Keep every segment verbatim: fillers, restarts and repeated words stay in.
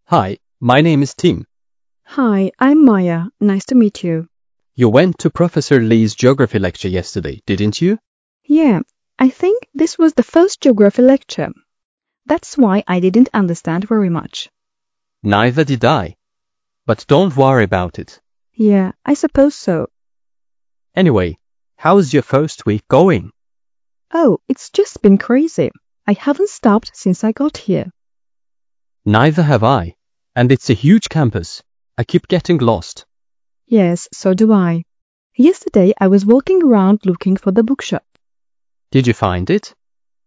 Hi, my name is Tim. Hi, I'm Maya. Nice to meet you. You went to Professor Lee's geography lecture yesterday, didn't you? Yeah, I think this was the first geography lecture. That's why I didn't understand very much. Neither did I. But don't worry about it. Yeah, I suppose so. Anyway, how's your first week going? Oh, it's just been crazy. I haven't stopped since I got here. Neither have I. And it's a huge campus. I keep getting lost. Yes, so do I. Yesterday I was walking around looking for the bookshop. Did you find it?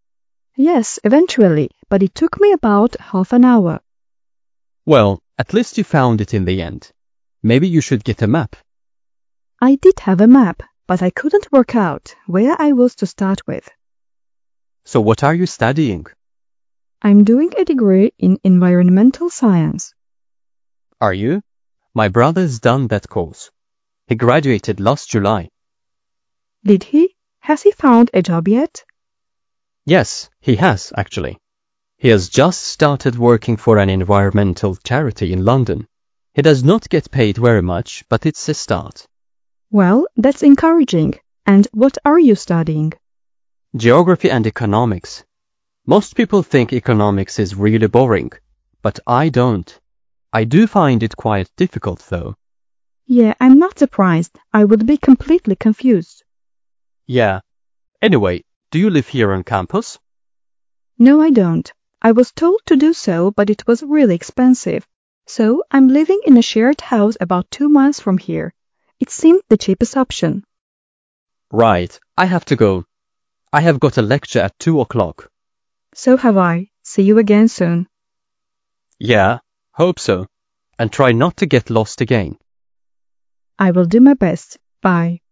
Yes, eventually, but it took me about half an hour. Well, at least you found it in the end. Maybe you should get a map. I did have a map, but I couldn't work out where I was to start with. So what are you studying? I'm doing a degree in environmental science. Are you? My brother's done that course. He graduated last July. Did he? Has he found a job yet? Yes, he has, actually. He has just started working for an environmental charity in London. He does not get paid very much, but it's a start. Well, that's encouraging. And what are you studying? Geography and economics. Most people think economics is really boring, but I don't. I do find it quite difficult, though. Yeah, I'm not surprised. I would be completely confused. Yeah. Anyway, do you live here on campus? No, I don't. I was told to do so, but it was really expensive. So I'm living in a shared house about two miles from here. It seemed the cheapest option. Right, I have to go. I have got a lecture at two o'clock. So have I. See you again soon. Yeah, hope so. And try not to get lost again. I will do my best. Bye.